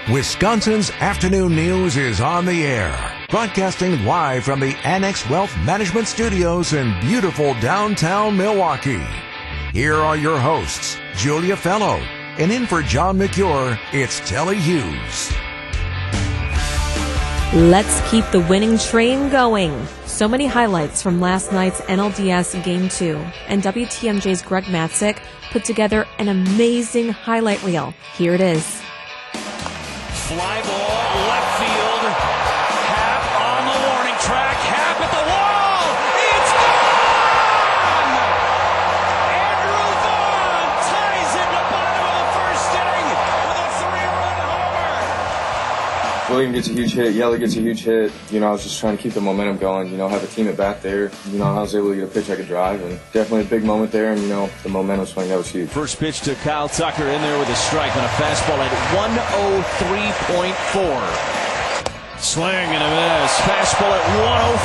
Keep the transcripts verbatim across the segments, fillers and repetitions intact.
Wisconsin's afternoon news is on the air, broadcasting live from the Annex Wealth Management Studios in beautiful downtown Milwaukee. Here are your hosts, Julia Fellow, and in for John McCure, it's Telly Hughes. Let's keep the winning train going. So many highlights from last night's N L D S Game two, and W T M J's Greg Matzik put together an amazing highlight reel. Here it is. Fly ball, left field, Happ on the warning track, Happ at the wall, it's gone! Andrew Vaughn ties it in the bottom of the first inning with a three-run homer. William gets a huge hit, Yeller gets a huge hit. You know, I was just trying to keep the momentum going, you know, have a team at bat there. You know, I was able to get a pitch I could drive, and definitely a big moment there, and, you know, the momentum swing, that was huge. First pitch to Kyle Tucker in there with a strike on a fastball at one oh three point four. Swing and a miss. Fastball at one oh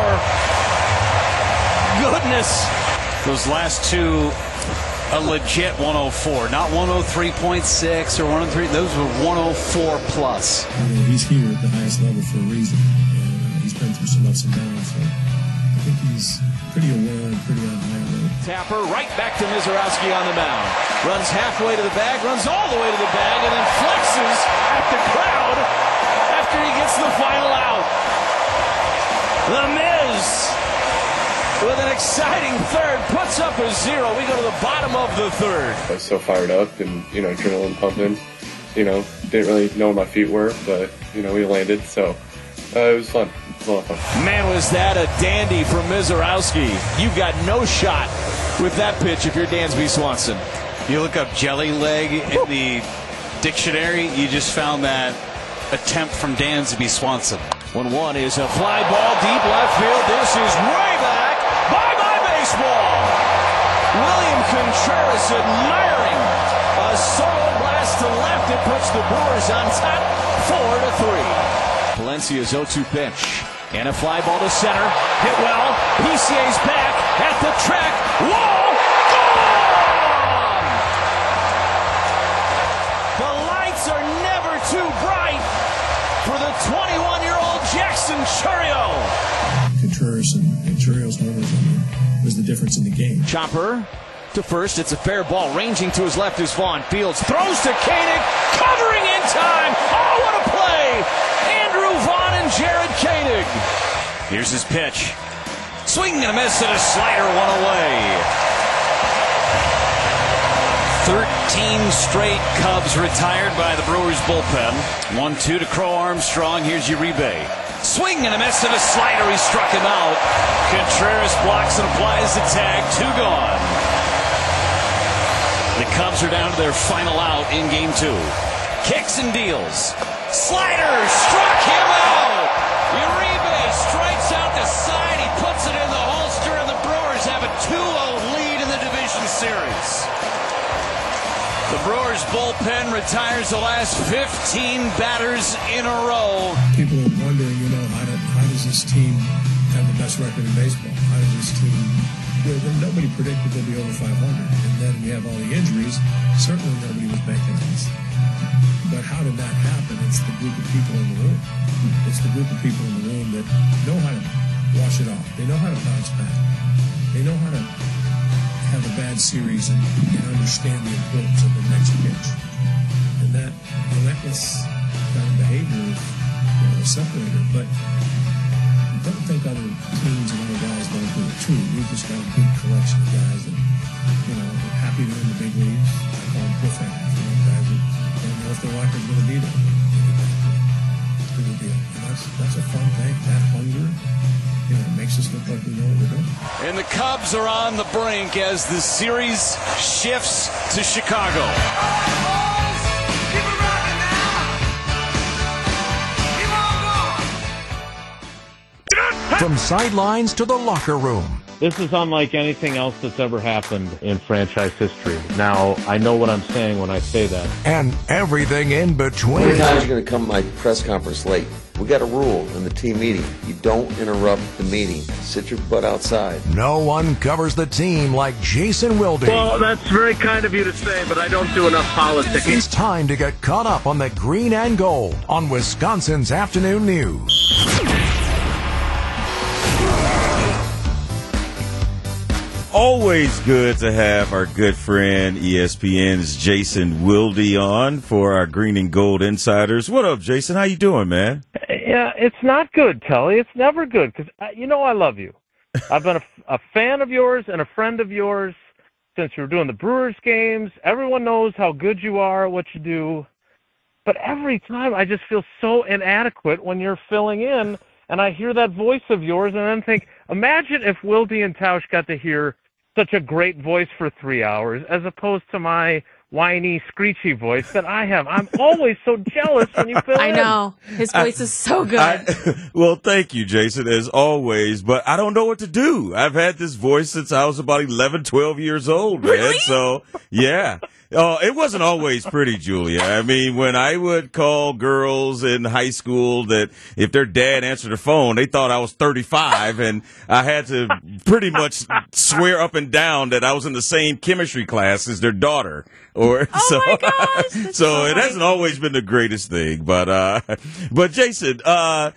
four. Goodness. Those last two, a legit one oh four. Not one oh three point six or one oh three. Those were one oh four plus. You know, he's here at the highest level for a reason. And uh, he's been through some ups and downs. So I think he's pretty aware and pretty on high level. Tapper right back to Mizorowski on the mound. Runs halfway to the bag, runs all the way to the bag, and then flexes at the crowd after he gets the final out. The Miz, with an exciting third, puts up a zero. We go to the bottom of the third. I was so fired up and, you know, adrenaline pumping. You know, didn't really know where my feet were, but, you know, we landed, so uh, it was fun. It was a lot of fun. Man, was that a dandy from Mizorowski. You've got no shot with that pitch if you're Dansby Swanson. You look up jelly leg in the dictionary, you just found that attempt from Dansby Swanson. one one is a fly ball deep left field. This is way back. Bye-bye baseball. William Contreras admiring a solo blast to left. It puts the Brewers on top four to three. Valencia's oh two pitch. And a fly ball to center. Hit well. P C A's back at the track. Wall. Gone! The lights are never too bright for the twenty-one-year-old Jackson Chourio. Contreras and, and Chourio's homers, I mean, was the difference in the game. Chopper to first. It's a fair ball. Ranging to his left is Vaughn. Fields throws to Koenig. Covering in time. Oh, what a play! Andrew Vaughn and Jared Koenig. Here's his pitch. Swing and a miss and a slider one away. thirteen straight Cubs retired by the Brewers bullpen. one two to Crow Armstrong. Here's Uribe. Swing and a miss and a slider. He struck him out. Contreras blocks and applies the tag. Two gone. The Cubs are down to their final out in game two. Kicks and deals. Slider struck him out. Uribe strikes out the side. He puts it in the holster, and the Brewers have a two oh lead in the division series. The Brewers bullpen retires the last fifteen batters in a row. People are wondering, you know, how, do, how does this team have the best record in baseball? How does this team, you know, nobody predicted they'd be over five hundred. And then we have all the injuries. Certainly nobody was banking on this. But how did that happen? It's the group of people in the room. It's the group of people in the room that know how to wash it off. They know how to bounce back. They know how to have a bad series and, and understand the importance of the next pitch. And that relentless kind of behavior is, you know, a separator. But don't think other teams and other guys don't do it too. We've just got a good collection of guys that, you know, are happy they're in the big leagues. I call them cliffhangers. You know, guys that don't know if their rocker's going to be there. It's a good deal. And that's, that's a fun thing. That hunger, you know, it makes us look like we know what we're doing. And the Cubs are on the brink as the series shifts to Chicago. From sidelines to the locker room, This is unlike anything else that's ever happened in franchise history. Now, I know what I'm saying when I say that. And everything in between. How many times are you going to come to my press conference late? We got a rule in the team meeting. You don't interrupt the meeting. Sit your butt outside. No one covers the team like Jason Wilde. Well, that's very kind of you to say, but I don't do enough politics. It's time to get caught up on the green and gold on Wisconsin's Afternoon News. Always good to have our good friend E S P N's Jason Wilde on for our Green and Gold Insiders. What up, Jason? How you doing, man? Yeah, it's not good, Kelly. It's never good because, you know, I love you. I've been a, a fan of yours and a friend of yours since you were doing the Brewers games. Everyone knows how good you are, what you do. But every time I just feel so inadequate when you're filling in, and I hear that voice of yours and then think, imagine if Wilde and Tausch got to hear such a great voice for three hours as opposed to my whiny, screechy voice that I have. I'm always so jealous when you fill I in. know. His voice I, is so good. I, well, thank you, Jason, as always, but I don't know what to do. I've had this voice since I was about eleven, twelve years old, man. Really? So, yeah. Oh, it wasn't always pretty, Julia. I mean, when I would call girls in high school that if their dad answered the phone, they thought I was thirty-five, and I had to pretty much swear up and down that I was in the same chemistry class as their daughter. Or Oh so, my gosh, that's so so it funny. hasn't always been the greatest thing, but uh, but Jason, uh,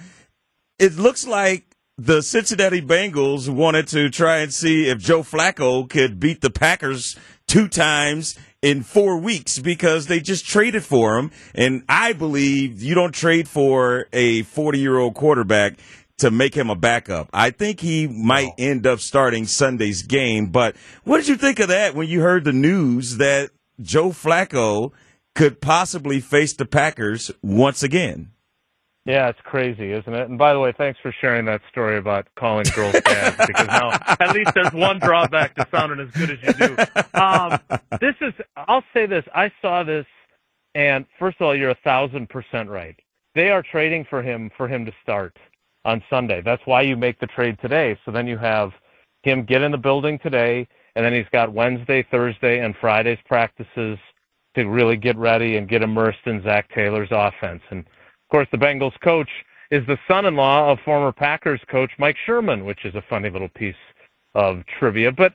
it looks like the Cincinnati Bengals wanted to try and see if Joe Flacco could beat the Packers two times in four weeks because they just traded for him. And I believe you don't trade for a forty-year-old quarterback to make him a backup. I think he might end up starting Sunday's game. But what did you think of that when you heard the news that Joe Flacco could possibly face the Packers once again? Yeah, it's crazy, isn't it? And by the way, thanks for sharing that story about calling girls dads, because now at least there's one drawback to sounding as good as you do. Um, this is, I'll say this, I saw this, and first of all, you're a thousand percent right. They are trading for him for him to start on Sunday. That's why you make the trade today. So then you have him get in the building today, and then he's got Wednesday, Thursday, and Friday's practices to really get ready and get immersed in Zach Taylor's offense. And of course, the Bengals coach is the son-in-law of former Packers coach Mike Sherman, which is a funny little piece of trivia. But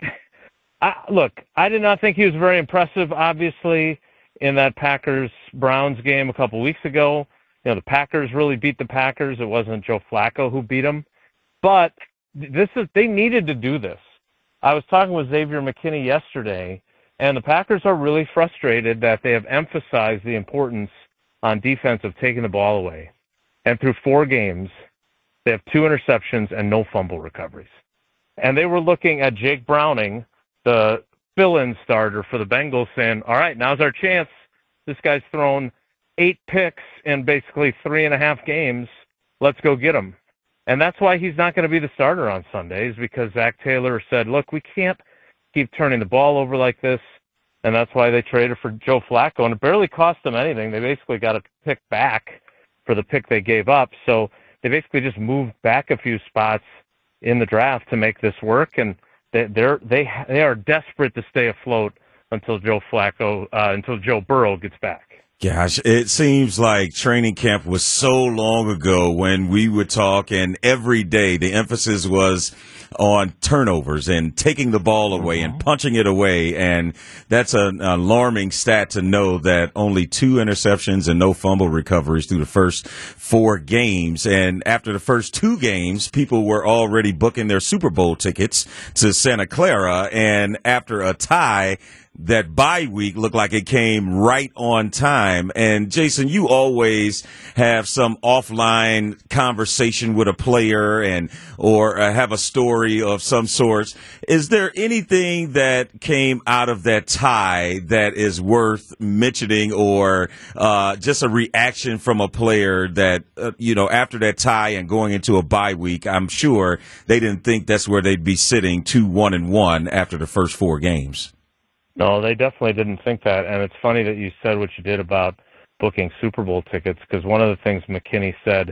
I, look, I did not think he was very impressive, obviously, in that Packers-Browns game a couple weeks ago. You know, the Packers really beat the Packers. It wasn't Joe Flacco who beat them. But this is they needed to do this. I was talking with Xavier McKinney yesterday, and the Packers are really frustrated that they have emphasized the importance on defense of taking the ball away. And through four games, they have two interceptions and no fumble recoveries. And they were looking at Jake Browning, the fill-in starter for the Bengals, saying, all right, now's our chance. This guy's thrown eight picks in basically three and a half games. Let's go get him. And that's why he's not going to be the starter on Sundays, because Zach Taylor said, look, we can't keep turning the ball over like this. And that's why they traded for Joe Flacco. And it barely cost them anything. They basically got a pick back for the pick they gave up. So they basically just moved back a few spots in the draft to make this work. And they, they're, they they are desperate to stay afloat until Joe Flacco, uh, until Joe Burrow gets back. Gosh, it seems like training camp was so long ago when we would talk, and every day the emphasis was on turnovers and taking the ball away and punching it away. And that's an alarming stat to know that only two interceptions and no fumble recoveries through the first four games. And after the first two games, people were already booking their Super Bowl tickets to Santa Clara. And after a tie, that bye week looked like it came right on time. And Jason, you always have some offline conversation with a player and or uh, have a story of some sorts. Is there anything that came out of that tie that is worth mentioning, or uh, just a reaction from a player that, uh, you know, after that tie and going into a bye week, I'm sure they didn't think that's where they'd be sitting two, one and one after the first four games? No, they definitely didn't think that. And it's funny that you said what you did about booking Super Bowl tickets, because one of the things McKinney said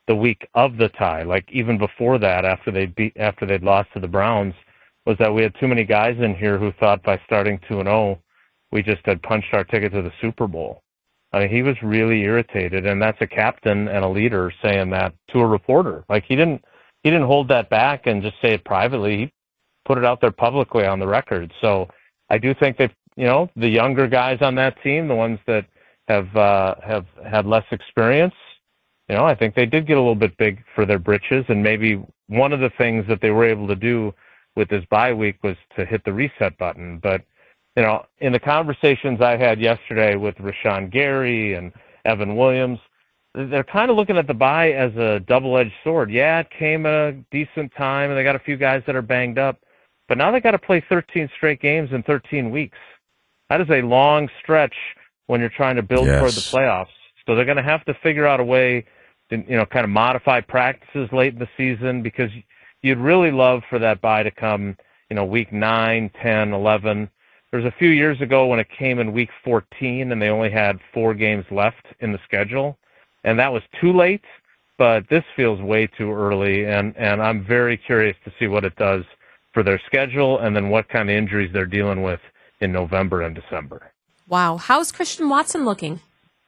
the week of the tie, like even before that, after they beat, after they'd lost to the Browns, was that we had too many guys in here who thought by starting two and oh, we just had punched our ticket to the Super Bowl. I mean, he was really irritated, and that's a captain and a leader saying that to a reporter. Like he didn't, he didn't hold that back and just say it privately. He put it out there publicly on the record. So I do think they've, you know, the younger guys on that team, the ones that have uh, have had less experience, you know, I think they did get a little bit big for their britches, and maybe one of the things that they were able to do with this bye week was to hit the reset button. But, you know, in the conversations I had yesterday with Rashawn Gary and Evan Williams, they're kind of looking at the bye as a double-edged sword. Yeah, it came at a decent time, and they got a few guys that are banged up, but now they got to play thirteen straight games in thirteen weeks. That is a long stretch when you're trying to build yes. toward the playoffs. So they're going to have to figure out a way to, you know, kind of modify practices late in the season, because you'd really love for that bye to come, you know, week nine, ten, eleven. There was a few years ago when it came in week fourteen and they only had four games left in the schedule, and that was too late, but this feels way too early, and, and I'm very curious to see what it does for their schedule and then what kind of injuries they're dealing with in November and December. Wow. How's Christian Watson looking?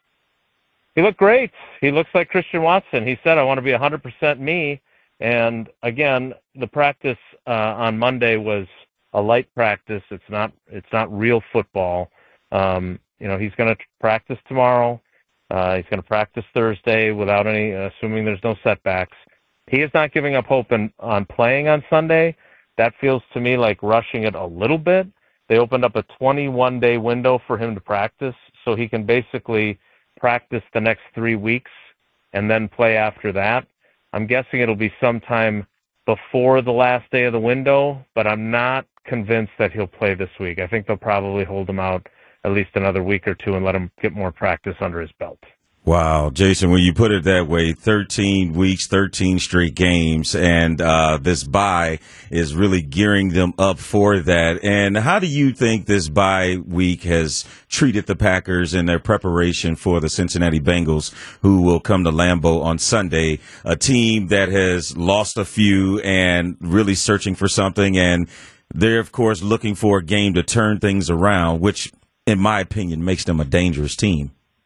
He looked great. He looks like Christian Watson. He said, I want to be one hundred percent me. And again, the practice uh, on Monday was a light practice. It's not it's not real football. Um, you know, he's going to practice tomorrow. Uh, he's going to practice Thursday without any, uh, assuming there's no setbacks. He is not giving up hope in, on playing on Sunday. That feels to me like rushing it a little bit. They opened up a twenty-one day window for him to practice, so he can basically practice the next three weeks and then play after that. I'm guessing it'll be sometime before the last day of the window, but I'm not convinced that he'll play this week. I think they'll probably hold him out at least another week or two and let him get more practice under his belt. Wow, Jason, when you put it that way, thirteen weeks, thirteen straight games, and uh, this bye is really gearing them up for that. And how do you think this bye week has treated the Packers in their preparation for the Cincinnati Bengals, who will come to Lambeau on Sunday, a team that has lost a few and really searching for something, and they're, of course, looking for a game to turn things around, which, in my opinion, makes them a dangerous team.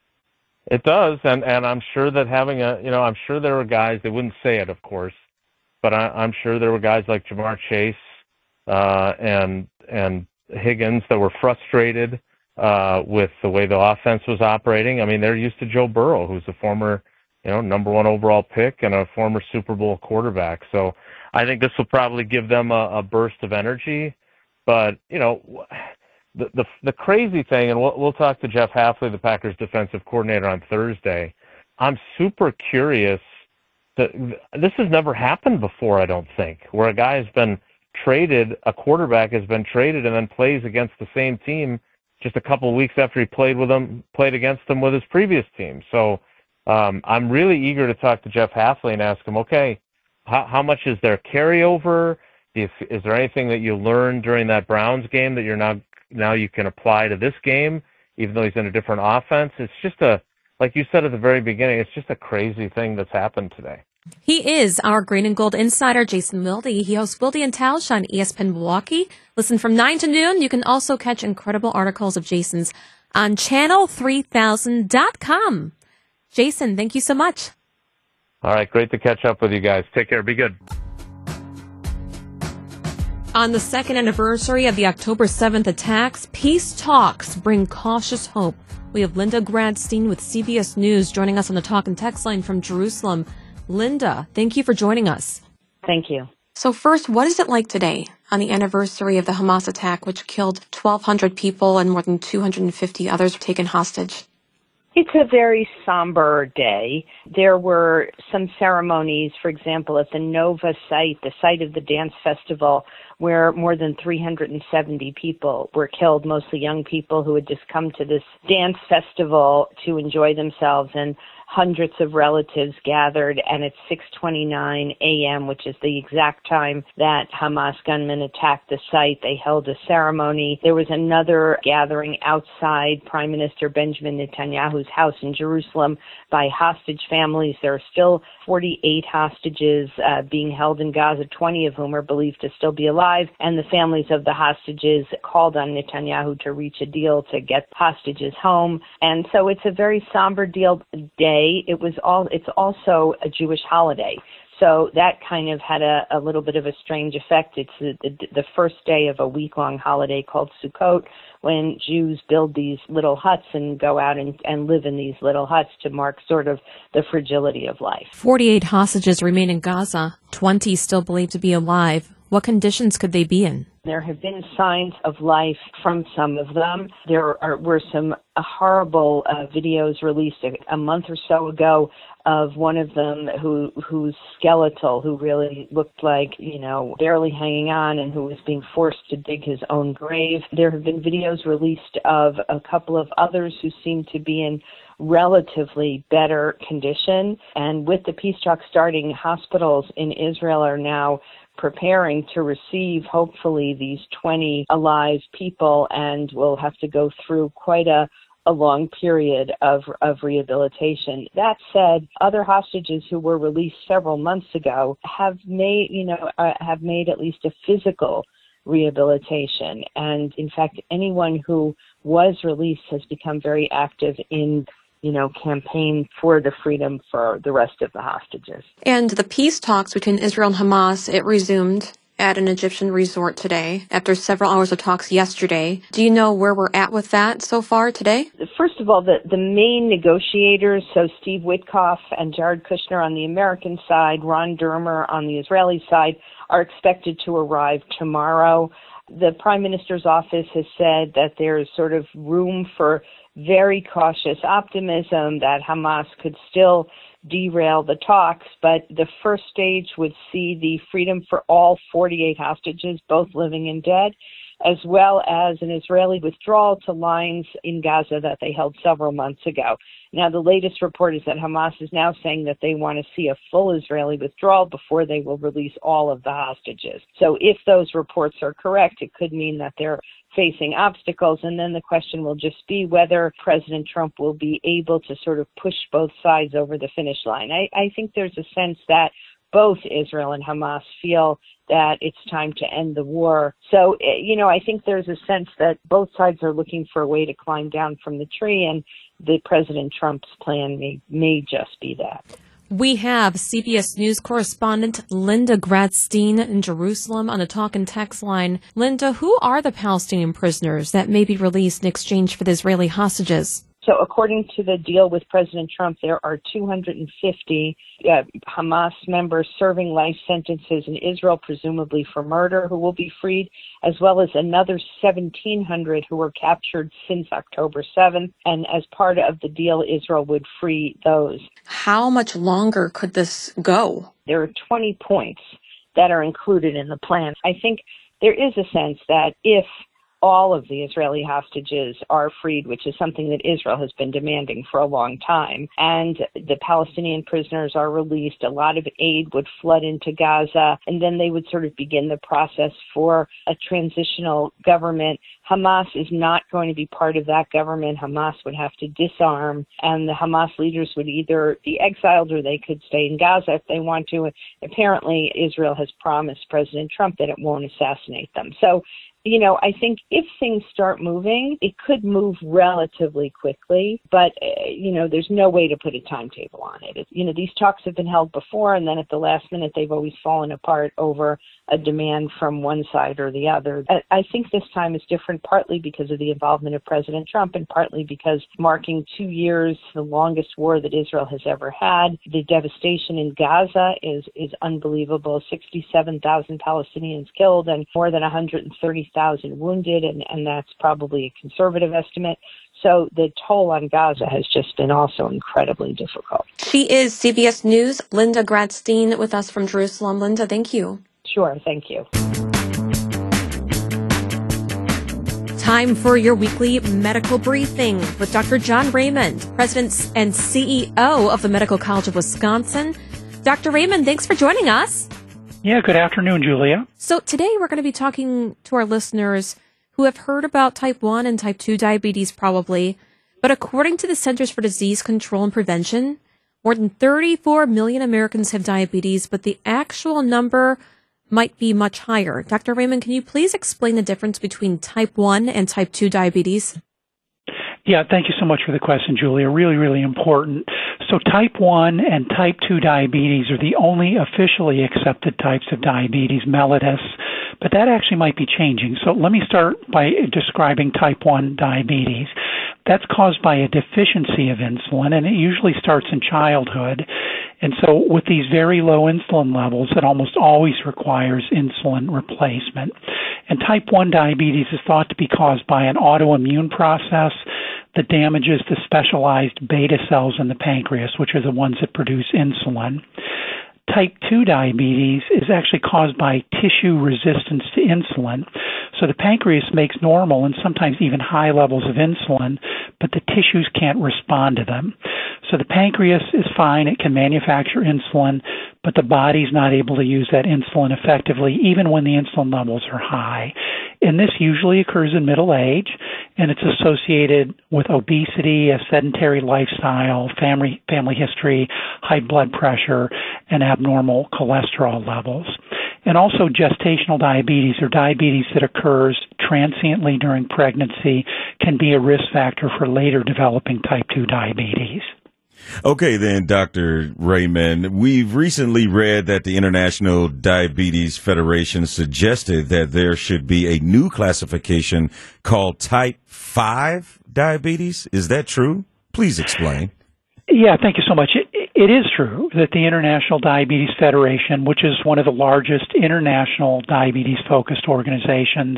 It does, and, and I'm sure that having a, you know, I'm sure there were guys, they wouldn't say it, of course, but I, I'm sure there were guys like Jamar Chase uh, and and Higgins that were frustrated uh, with the way the offense was operating. I mean, they're used to Joe Burrow, who's a former, you know, number one overall pick and a former Super Bowl quarterback. So I think this will probably give them a, a burst of energy, but, you know, The, the the crazy thing, and we'll, we'll talk to Jeff Hafley, the Packers defensive coordinator, on Thursday. I'm super curious. To, this has never happened before, I don't think, where a guy has been traded, a quarterback has been traded and then plays against the same team just a couple of weeks after he played with them, played against them with his previous team. So um, I'm really eager to talk to Jeff Hafley and ask him, okay, how, how much is there carryover? Is, is there anything that you learned during that Browns game that you're not now you can apply to this game, even though he's in a different offense? It's just a, like you said at the very beginning, it's just a crazy thing that's happened today. He is our Green and Gold insider, Jason Wilde. He hosts Wilde and Tausch on E S P N Milwaukee. Listen from nine to noon. You can also catch incredible articles of Jason's on channel three thousand dot com. Jason, thank you so much. All right, great to catch up with you guys. Take care. Be good. On the second anniversary of the October seventh attacks, peace talks bring cautious hope. We have Linda Gradstein with C B S News joining us on the talk and text line from Jerusalem. Linda, thank you for joining us. Thank you. So first, what is it like today on the anniversary of the Hamas attack, which killed twelve hundred people and more than two hundred fifty others were taken hostage? It's a very somber day. There were some ceremonies, for example, at the Nova site, the site of the dance festival, where more than three hundred seventy people were killed, mostly young people who had just come to this dance festival to enjoy themselves, and hundreds of relatives gathered, and at six twenty-nine a.m., which is the exact time that Hamas gunmen attacked the site, they held a ceremony. There was another gathering outside Prime Minister Benjamin Netanyahu's house in Jerusalem by hostage families. There are still forty-eight hostages uh, being held in Gaza, twenty of whom are believed to still be alive, and the families of the hostages called on Netanyahu to reach a deal to get hostages home. And so it's a very somber deal day. It was all. It's also a Jewish holiday, so that kind of had a, a little bit of a strange effect. It's the, the, the first day of a week-long holiday called Sukkot, when Jews build these little huts and go out and, and live in these little huts to mark sort of the fragility of life. forty-eight hostages remain in Gaza, twenty still believed to be alive. What conditions could they be in? There have been signs of life from some of them. There are, were some uh, horrible uh, videos released a, a month or so ago of one of them who who's skeletal, who really looked like, you know, barely hanging on, and who was being forced to dig his own grave. There have been videos released of a couple of others who seem to be in relatively better condition. And with the peace talks starting, hospitals in Israel are now preparing to receive, hopefully, these twenty alive people, and will have to go through quite a, a long period of, of rehabilitation. That said, other hostages who were released several months ago have made, you know, uh, have made at least a physical rehabilitation. And in fact, anyone who was released has become very active in you know, campaign for the freedom for the rest of the hostages. And the peace talks between Israel and Hamas, it resumed at an Egyptian resort today after several hours of talks yesterday. Do you know where we're at with that so far today? First of all, the, the main negotiators, so Steve Witkoff and Jared Kushner on the American side, Ron Dermer on the Israeli side, are expected to arrive tomorrow. The Prime Minister's office has said that there's sort of room for very cautious optimism that Hamas could still derail the talks, but the first stage would see the freedom for all forty-eight hostages, both living and dead, as well as an Israeli withdrawal to lines in Gaza that they held several months ago. Now, the latest report is that Hamas is now saying that they want to see a full Israeli withdrawal before they will release all of the hostages. So if those reports are correct, it could mean that they're facing obstacles, and then the question will just be whether President Trump will be able to sort of push both sides over the finish line. I, I think there's a sense that both Israel and Hamas feel that it's time to end the war. So, you know, I think there's a sense that both sides are looking for a way to climb down from the tree, and the President Trump's plan may, may just be that. We have C B S News correspondent Linda Gradstein in Jerusalem on the talk and text line. Linda, who are the Palestinian prisoners that may be released in exchange for the Israeli hostages? So according to the deal with President Trump, there are two hundred fifty uh, Hamas members serving life sentences in Israel, presumably for murder, who will be freed, as well as another seventeen hundred who were captured since October seventh. And as part of the deal, Israel would free those. How much longer could this go? There are twenty points that are included in the plan. I think there is a sense that if all of the Israeli hostages are freed, which is something that Israel has been demanding for a long time, and the Palestinian prisoners are released, a lot of aid would flood into Gaza, and then they would sort of begin the process for a transitional government. Hamas is not going to be part of that government. Hamas would have to disarm, and the Hamas leaders would either be exiled or they could stay in Gaza if they want to. Apparently, Israel has promised President Trump that it won't assassinate them. So, you know, I think if things start moving, it could move relatively quickly, but, uh, you know, there's no way to put a timetable on it. it. You know, these talks have been held before, and then at the last minute, they've always fallen apart over a demand from one side or the other. I, I think this time is different, partly because of the involvement of President Trump, and partly because marking two years, the longest war that Israel has ever had. The devastation in Gaza is, is unbelievable. sixty-seven thousand Palestinians killed and more than one hundred thirty thousand wounded, and, and that's probably a conservative estimate. So the toll on Gaza has just been also incredibly difficult. She is C B S News' Linda Gradstein with us from Jerusalem. Linda, thank you. Sure, thank you. Time for your weekly medical briefing with Doctor John Raymond, President and C E O of the Medical College of Wisconsin. Doctor Raymond, thanks for joining us. Yeah, good afternoon, Julia. So today we're going to be talking to our listeners who have heard about type one and type two diabetes probably, but according to the Centers for Disease Control and Prevention, more than thirty-four million Americans have diabetes, but the actual number might be much higher. Doctor Raymond, can you please explain the difference between type one and type two diabetes? Yeah, thank you so much for the question, Julia. Really, really important. So type one and type two diabetes are the only officially accepted types of diabetes, mellitus, but that actually might be changing. So let me start by describing type one diabetes. That's caused by a deficiency of insulin, and it usually starts in childhood. And so with these very low insulin levels, it almost always requires insulin replacement. And type one diabetes is thought to be caused by an autoimmune process that damages the specialized beta cells in the pancreas, which are the ones that produce insulin. Type two diabetes is actually caused by tissue resistance to insulin. So the pancreas makes normal and sometimes even high levels of insulin, but the tissues can't respond to them. So the pancreas is fine, it can manufacture insulin, but the body's not able to use that insulin effectively even when the insulin levels are high. And this usually occurs in middle age, and it's associated with obesity, a sedentary lifestyle, family family history, high blood pressure, and abnormal cholesterol levels. And also gestational diabetes, or diabetes that occurs transiently during pregnancy, can be a risk factor for later developing type two diabetes. Okay, then, Doctor Raymond, we've recently read that the International Diabetes Federation suggested that there should be a new classification called type five diabetes. Is that true? Please explain. Yeah, thank you so much. It, it is true that the International Diabetes Federation, which is one of the largest international diabetes-focused organizations,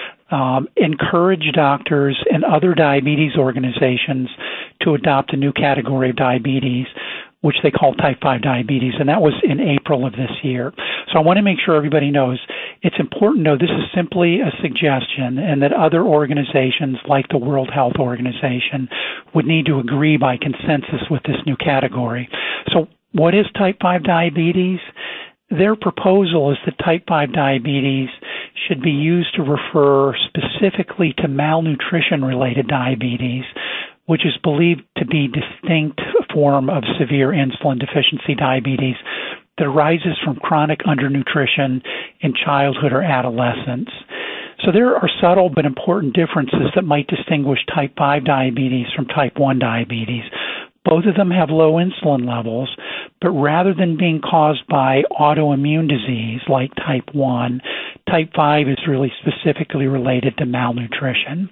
Um, encourage doctors and other diabetes organizations to adopt a new category of diabetes, which they call type five diabetes, and that was in April of this year. So I want to make sure everybody knows it's important to know this is simply a suggestion, and that other organizations like the World Health Organization would need to agree by consensus with this new category. So what is type five diabetes? Their proposal is that type five diabetes should be used to refer specifically to malnutrition-related diabetes, which is believed to be a distinct form of severe insulin deficiency diabetes that arises from chronic undernutrition in childhood or adolescence. So there are subtle but important differences that might distinguish type five diabetes from type one diabetes. Both of them have low insulin levels, but rather than being caused by autoimmune disease like type one, type five is really specifically related to malnutrition.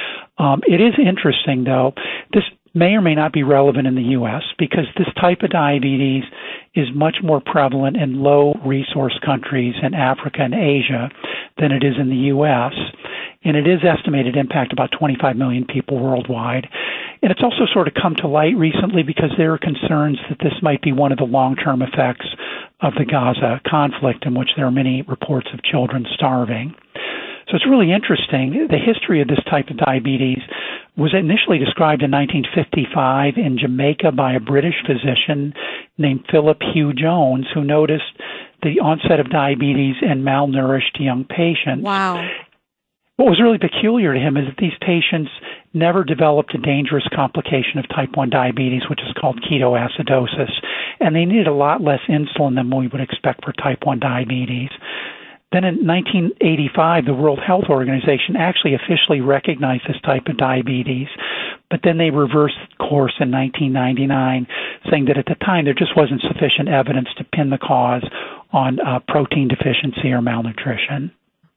Um, it is interesting, though, this may or may not be relevant in the U S because this type of diabetes is much more prevalent in low-resource countries in Africa and Asia than it is in the U S, and it is estimated to impact about twenty-five million people worldwide. And it's also sort of come to light recently because there are concerns that this might be one of the long-term effects of the Gaza conflict, in which there are many reports of children starving. So it's really interesting. The history of this type of diabetes was initially described in nineteen fifty-five in Jamaica by a British physician named Philip Hugh Jones, who noticed the onset of diabetes in malnourished young patients. Wow. What was really peculiar to him is that these patients never developed a dangerous complication of type one diabetes, which is called ketoacidosis, and they needed a lot less insulin than we would expect for type one diabetes. Then in nineteen eighty-five, the World Health Organization actually officially recognized this type of diabetes, but then they reversed course in nineteen ninety-nine, saying that at the time there just wasn't sufficient evidence to pin the cause on uh, protein deficiency or malnutrition.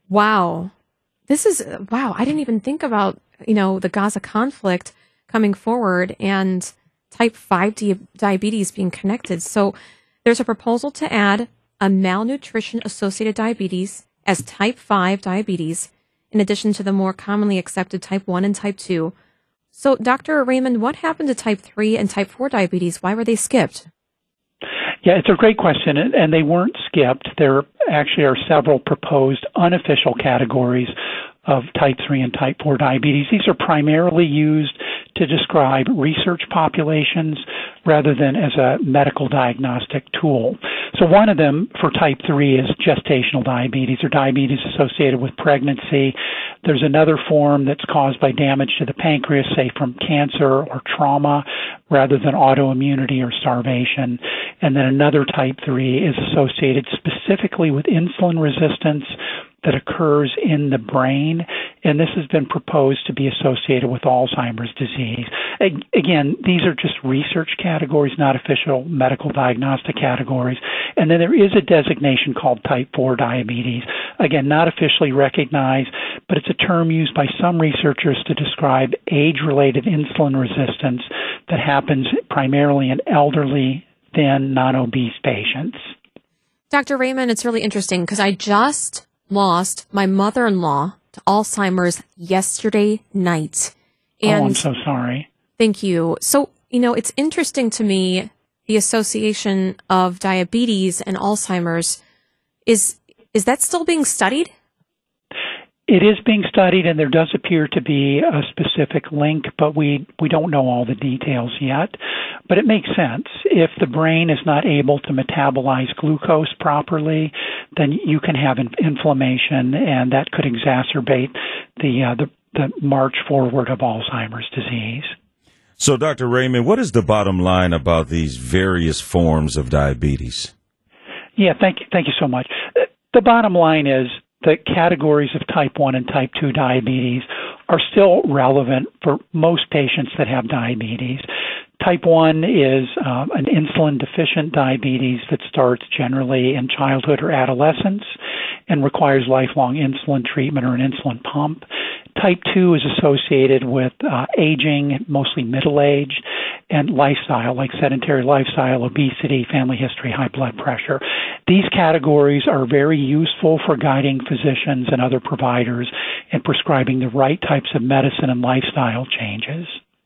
Wow. This is, wow, I didn't even think about, you know, the Gaza conflict coming forward and type five di- diabetes being connected. So there's a proposal to add a malnutrition-associated diabetes as type five diabetes, in addition to the more commonly accepted type one and type two. So, Doctor Raymond, what happened to type three and type four diabetes? Why were they skipped? Yeah, it's a great question, and they weren't skipped. There actually are several proposed unofficial categories of type three and type four diabetes. These are primarily used to describe research populations rather than as a medical diagnostic tool. So one of them for type three is gestational diabetes, or diabetes associated with pregnancy. There's another form that's caused by damage to the pancreas, say from cancer or trauma, rather than autoimmunity or starvation. And then another type three is associated specifically with insulin resistance that occurs in the brain, and this has been proposed to be associated with Alzheimer's disease. Again, these are just research categories, not official medical diagnostic categories. And then there is a designation called type four diabetes. Again, not officially recognized, but it's a term used by some researchers to describe age-related insulin resistance that happens primarily in elderly, thin, non-obese patients. Doctor Raymond, it's really interesting because I just lost my mother-in-law to Alzheimer's yesterday night. And oh, I'm so sorry. Thank you. So, you know, it's interesting to me, the association of diabetes and Alzheimer's. Is is that still being studied? It is being studied, and there does appear to be a specific link, but we, we don't know all the details yet. But it makes sense. If the brain is not able to metabolize glucose properly, then you can have inflammation, and that could exacerbate the, uh, the, the march forward of Alzheimer's disease. So, Doctor Raymond, what is the bottom line about these various forms of diabetes? Yeah, thank you, thank you so much. The bottom line is the categories of type one and type two diabetes are still relevant for most patients that have diabetes. Type one is um, an insulin-deficient diabetes that starts generally in childhood or adolescence and requires lifelong insulin treatment or an insulin pump. Type two is associated with uh, aging, mostly middle age, and lifestyle, like sedentary lifestyle, obesity, family history, high blood pressure. These categories are very useful for guiding physicians and other providers in prescribing the right types of medicine and lifestyle changes.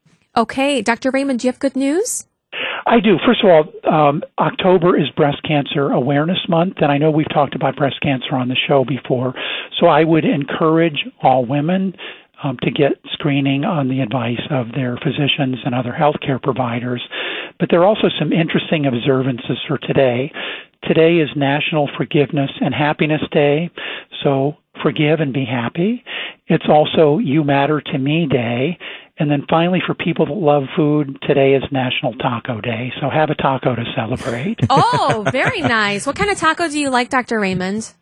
Okay, Doctor Raymond, do you have good news? I do. First of all, um, October is Breast Cancer Awareness Month, and I know we've talked about breast cancer on the show before, so I would encourage all women um, to get screening on the advice of their physicians and other healthcare providers. But there are also some interesting observances for today. Today is National Forgiveness and Happiness Day, so forgive and be happy. It's also You Matter to Me Day. And then finally, for people that love food, today is National Taco Day. So have a taco to celebrate. Oh, very nice. What kind of taco do you like, Doctor Raymond?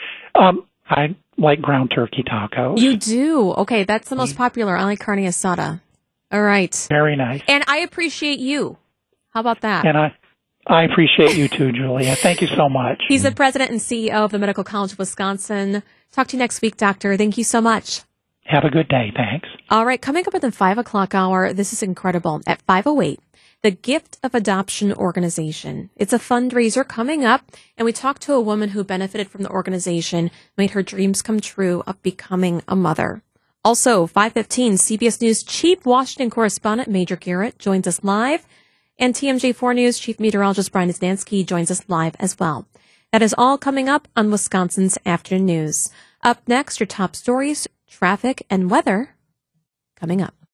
Um, I like ground turkey tacos. You do? Okay, that's the most popular. I like carne asada. All right. Very nice. And I appreciate you. How about that? And I, I appreciate you too, Julia. Thank you so much. He's the president and C E O of the Medical College of Wisconsin. Talk to you next week, Doctor. Thank you so much. Have a good day. Thanks. All right. Coming up at the five o'clock hour, this is incredible. At five oh eight, the Gift of Adoption Organization. It's a fundraiser coming up, and we talked to a woman who benefited from the organization, made her dreams come true of becoming a mother. Also, five fifteen, C B S News Chief Washington Correspondent Major Garrett joins us live, and T M J four News Chief Meteorologist Brian Znansky joins us live as well. That is all coming up on Wisconsin's Afternoon News. Up next, your top stories, traffic, and weather coming up.